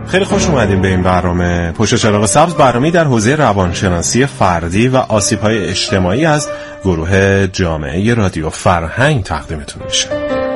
خیلی خوش اومدیم به این برنامه پشت چراغ سبز، برنامه‌ای در حوزه روانشناسی فردی و آسیب‌های اجتماعی از گروه جامعه رادیو فرهنگ تقدیمتون میشه.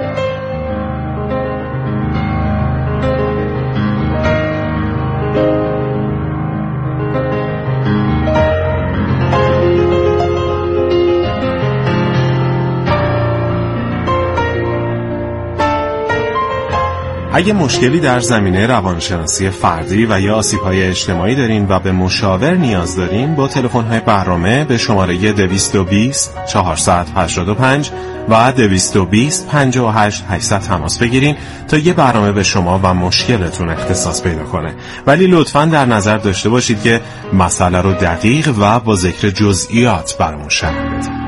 اگه مشکلی در زمینه روانشناسی فردی و یا آسیب‌های اجتماعی دارین و به مشاور نیاز دارین، با تلفن‌های برنامه به شماره 220 485 و 220 58 800 تماس بگیرین تا یه برنامه به شما و مشکلتون اختصاص پیدا کنه. ولی لطفاً در نظر داشته باشید که مسئله رو دقیق و با ذکر جزئیات برامون شرح بدید.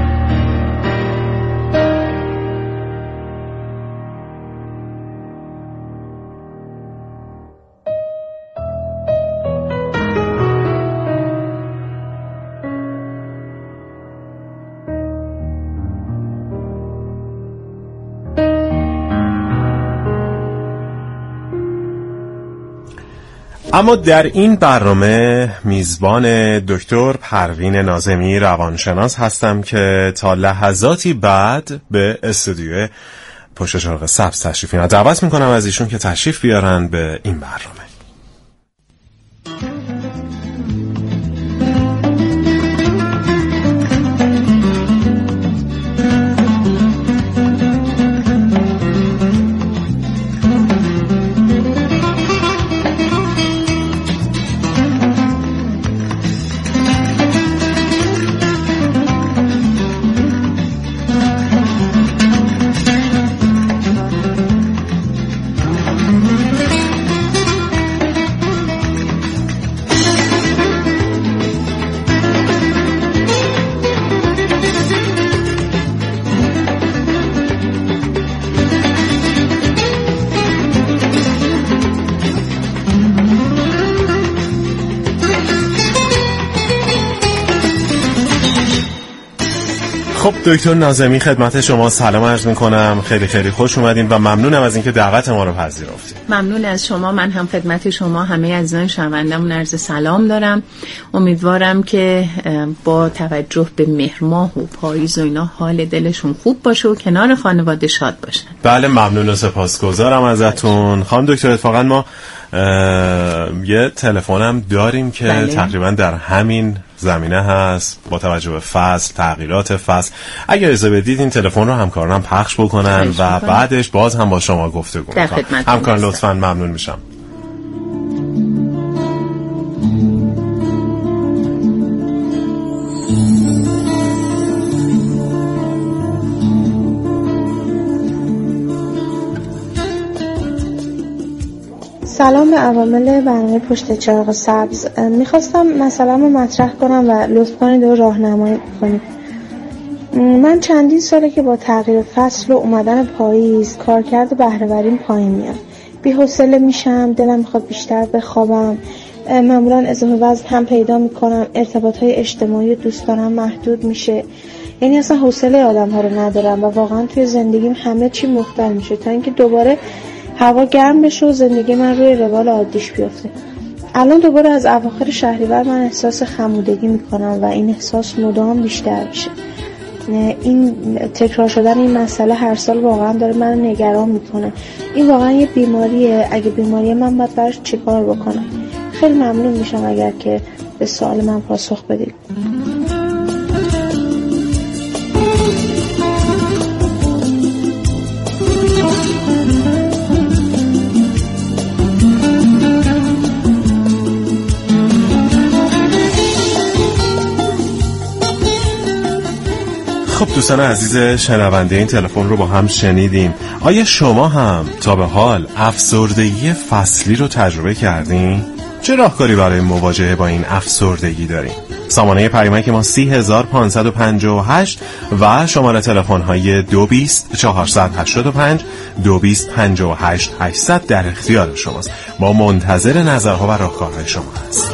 اما در این برنامه میزبان دکتر پروین ناظمی روانشناس هستم که تا لحظاتی بعد به استودیو پشت چراغ سبز تشریف میارن. دعوت میکنم از ایشون که تشریف بیارن به این برنامه. خب دکتر ناظمی، خدمت شما سلام عرض میکنم. خیلی خیلی خوش اومدین و ممنونم از اینکه دعوت ما رو پذیرفتید. ممنون از شما. من هم خدمت شما همه عزیزان شنوندمون عرض سلام دارم. امیدوارم که با توجه به مهر ماه و پاییز و اینا حال دلشون خوب باشه و کنار خانواده شاد باشن. بله ممنون و سپاسگزارم ازتون. خانم دکتر، اتفاقا ما یه تلفنم داریم که بله. تقریبا در همین زمینه هست با توجه به فصل، تغییرات فصل. اگر اجازه بدید این تلفن رو همکارانم پخش بکنن و بعدش باز هم با شما گفتگو کنم. همکاران لطفاً ممنون میشم. سلام به عوامل برنامه پشت چراغ سبز. میخواستم مسئله رو مطرح کنم و لطف کنید و راهنمایی کنید. من چندین ساله که با تغییر فصل و اومدن پاییز کارکرد و بهره‌وریم پایین میاد. بی‌حوصله میشم، دلم میخواد بیشتر بخوابم، معمولا اضافه وزن هم پیدا میکنم، ارتباطهای اجتماعی و دوستانم محدود میشه. یعنی اصلا حوصله آدم ها رو ندارم و واقعا توی زندگیم همه چی مختل میشه تا اینکه دوباره هوا گرم بشه و زندگی من روی روال عادیش بیفته. الان دوباره از اواخر شهریور من احساس خمودگی میکنم و این احساس مدام بیشتر میشه. این تکرار شدن این مسئله هر سال واقعا داره من نگران میکنه. این واقعا یه بیماریه. اگه بیماریه من باید براش چیکار بکنم؟ خیلی ممنون میشم اگر که به سوال من پاسخ بدید. خب دوستان عزیز شنونده، این تلفن رو با هم شنیدیم. آیا شما هم تا به حال افسردگی فصلی رو تجربه کردین؟ چه راهکاری برای مواجهه با این افسردگی دارین؟ سامانه پیامک ما 30558 و شماره تلفن‌های 220 485 220 58 800 در اختیار شماست. ما منتظر نظرها و راهکارهای شما هستیم.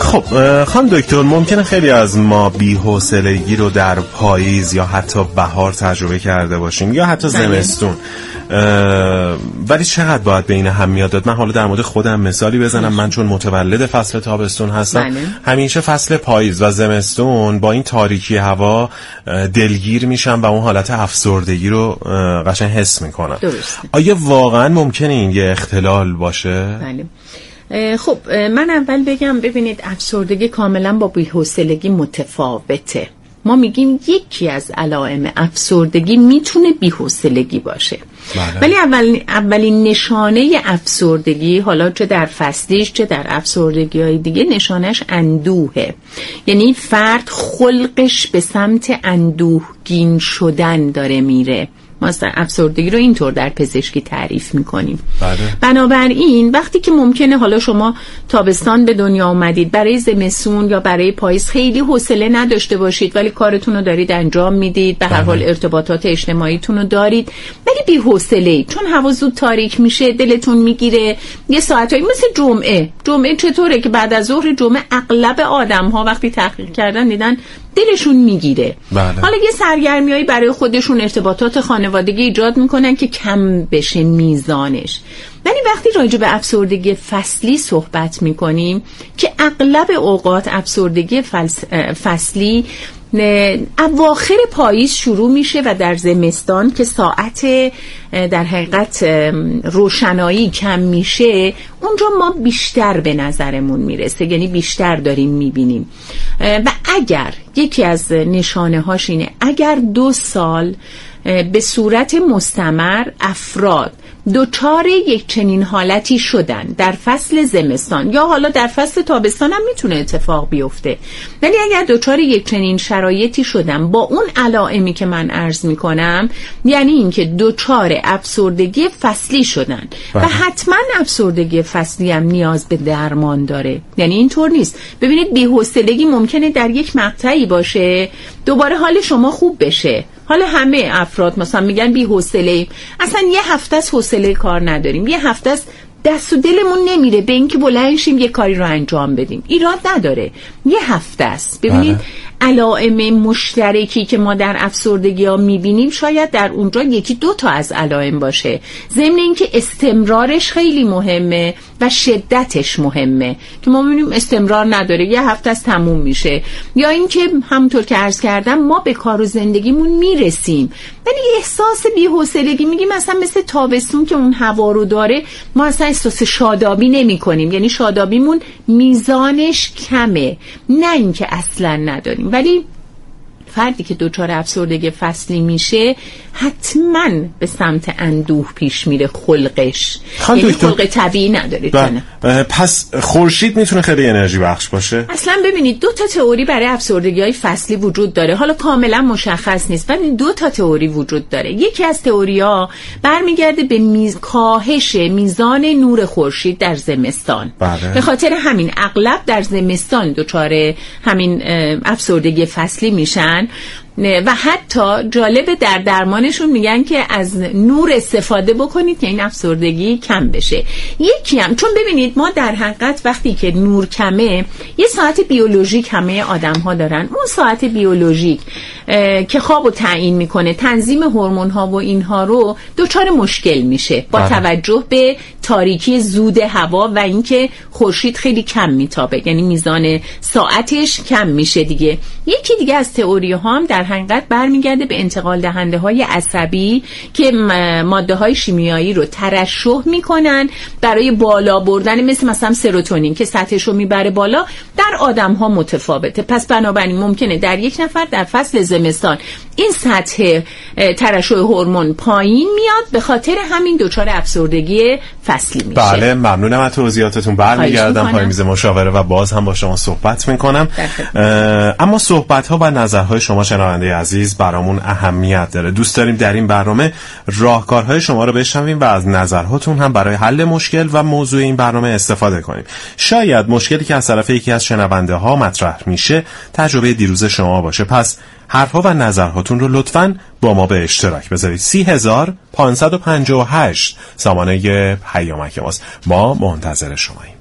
خب خانم دکتر، ممکنه خیلی از ما بی‌حوصلگی رو در پاییز یا حتی بهار تجربه کرده باشیم یا حتی زمستون، ولی چقدر باید به این اهمیت داد؟ من حالا در مورد خودم مثالی بزنم. من چون متولد فصل تابستون هستم، همیشه فصل پاییز و زمستون با این تاریکی هوا دلگیر میشم و اون حالت افسردگی رو قشنگ حس میکنم. آیا واقعا ممکنه این یه اختلال باشه؟ بله. خب من اول بگم ببینید، افسردگی کاملا با بی‌حوصلگی متفاوته. ما میگیم یکی از علائم افسردگی میتونه بی‌حوصلگی باشه. ولی اولین نشانه افسردگی، حالا چه در فصلیش چه در افسردگی های دیگه، نشانش اندوهه. یعنی فرد خلقش به سمت اندوهگین شدن داره میره. ما افسردگی رو اینطور در پزشکی تعریف میکنیم. بنابراین وقتی که ممکنه حالا شما تابستان به دنیا اومدید، برای زمستون یا برای پاییز خیلی حوصله نداشته باشید ولی کارتون رو دارید انجام میدید، به هر حال ارتباطات اجتماعیتون رو دارید ولی بی‌حوصله، چون هوا زود تاریک میشه دلتون میگیره. یه ساعتایی مثل جمعه چطوره که بعد از ظهر جمعه اغلب آدم‌ها وقتی تحقیق کردن دیدن دلشون میگیره. حالا یه سرگرمیایی برای خودشون، ارتباطات خانوادگی ایجاد میکنن که کم بشه میزانش. ولی وقتی راجع به افسردگی فصلی صحبت میکنیم که اغلب اوقات افسردگی فصلی اواخر پاییز شروع میشه و در زمستان که ساعت در حقیقت روشنایی کم میشه، اونجا ما بیشتر به نظرمون میرسه، یعنی بیشتر داریم میبینیم. و اگر یکی از نشانه هاش اینه، اگر 2 سال به صورت مستمر افراد دوچار یک چنین حالتی شدن در فصل زمستان یا حالا در فصل تابستان هم میتونه اتفاق بیفته، ولی اگر دوچار یک چنین شرایطی شدن با اون علائمی که من عرض میکنم، یعنی اینکه دوچار افسردگی فصلی شدن و حتما افسردگی فصلی هم نیاز به درمان داره. یعنی اینطور نیست. ببینید بی‌حوصلگی ممکنه در یک مقطعی باشه دوباره حال شما خوب بشه. حالا همه افراد مثلا میگن بی‌حوصله، اصلا یه هفته از حوصله کار نداریم، یه هفته از دست و دلمون نمیره به اینکه بلند شیم یه کاری رو انجام بدیم. ایراد نداره، یه هفته است. ببینید علائم مشترکی که ما در افسردگی ها میبینیم شاید در اونجا 1-2 تا از علائم باشه، ضمن اینکه استمرارش خیلی مهمه و شدتش مهمه که ما میبینیم استمرار نداره، یه هفته از تموم میشه، یا اینکه همونطور که عرض کردم ما به کار و زندگیمون میرسیم ولی احساس بی‌حوصلگی میگیم، مثلا مثل تابستون که اون هوا رو داره ما اصلا احساس شادابی نمی کنیم، یعنی شادابیمون میزانش کمه، نه اینکه اصلا نداریم. ولی فردی که دچار افسردگی فصلی میشه حتما به سمت اندوه پیش میره، خلقش یعنی خلق طبیعی نداره. پس خورشید میتونه خیلی انرژی بخش باشه؟ اصلا ببینید 2 تا تئوری برای افسردگی های فصلی وجود داره، حالا کاملا مشخص نیست ولی 2 تا تئوری وجود داره. یکی از تئوری‌ها برمیگرده به کاهش میزان نور خورشید در زمستان. به خاطر همین اغلب در زمستان دچار همین افسردگی فصلی میشن و حتی جالبه در درمانشون میگن که از نور استفاده بکنید که این افسردگی کم بشه. یکی هم چون ببینید ما در حقیقت وقتی که نور کمه یه ساعت بیولوژیک همه آدم ها دارن، اون ساعت بیولوژیک که خوابو تعیین میکنه، تنظیم هورمون ها و اینها رو دچار مشکل میشه با توجه به تاریکی زود هوا و اینکه خورشید خیلی کم میتابه، یعنی میزان ساعتش کم میشه دیگه. یکی دیگه از تئوری ها هم در حقیقت برمیگرده به انتقال دهنده های عصبی که ماده های شیمیایی رو ترشح میکنن برای بالا بردن، مثلا سروتونین که سطحش رو میبره بالا، در آدم ها متفاوته. پس بنابراین ممکنه در یک نفر در فصل زمستان این سطح ترشح هورمون پایین میاد، به خاطر همین دچار افسردگی فصلی میشه. بله ممنونم از توضیحاتتون. برمیگردم پای میز مشاوره و باز هم با شما صحبت میکنم. اما صحبت ها و نظرهای شما شنونده عزیز برامون اهمیت داره. دوست داریم در این برنامه راهکارهای شما رو بشنویم و از نظرهاتون هم برای حل مشکل و موضوع این برنامه استفاده کنیم. شاید مشکلی که از طرف یکی از شنونده ها مطرح میشه تجربه دیروز شما باشه. پس حرفا و نظرهاتون رو لطفاً با ما به اشتراک بذارید. 30558 سامانه پیامک ماست. ما منتظر شماییم.